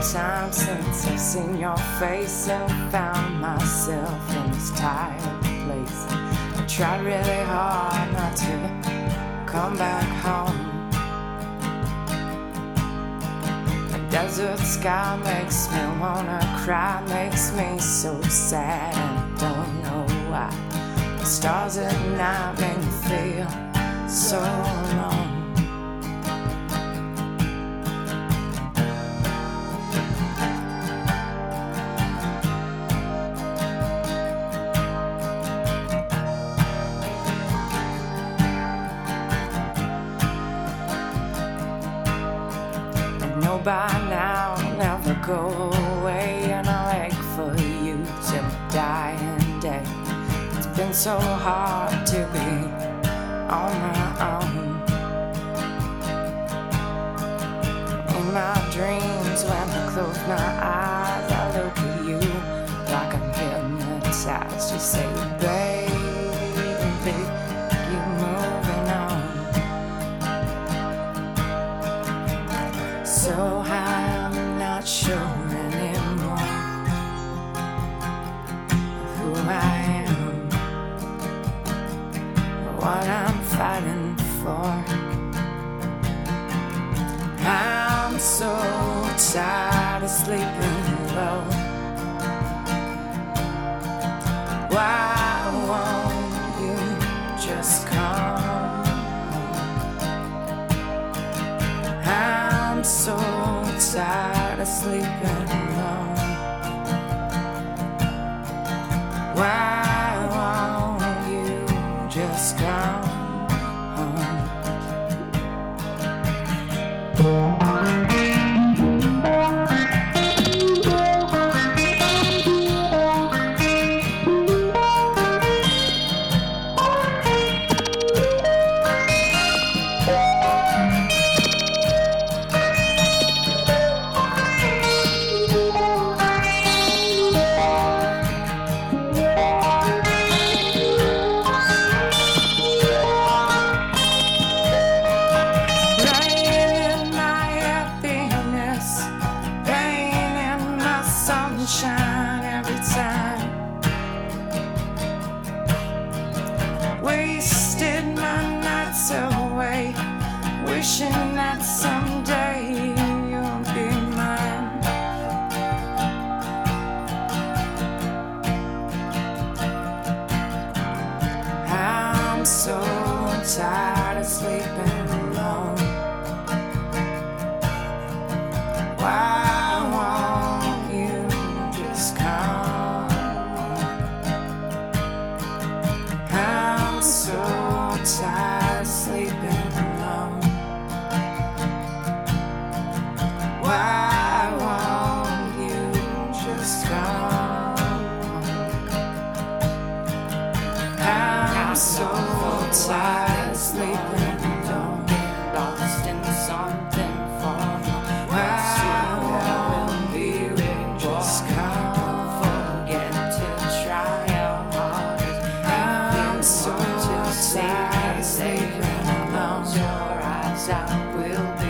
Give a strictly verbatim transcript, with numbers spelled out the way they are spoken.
time since I've seen your face and found myself in this tired place. I tried really hard not to come back home. The desert sky makes me wanna cry, makes me so sad and don't know why. The stars at night make me feel so alone. Know by now I'll never go away, and I'll ache for you till my dying day. It's been so hard to be on my own. In my dreams, when I close my eyes, I look at you like I'm hypnotized. You say, baby, you're moving on. So I'm not sure anymore who I am, what I'm fighting for. I'm so tired of sleeping low. Why won't you just come home? I'm so tired of sleeping alone. Why won't you just come home? Sunshine every time. Wasted my nights away, wishing that someday you'll be mine. I'm so tired of sleeping alone. Why so tired of sleeping alone. Why won't you just come home? I'm so tired of sleeping alone, lost in something far. Why won't you just come? Forget to try your hardest. I'm so tired of sleeping alone. Your eyes, I will be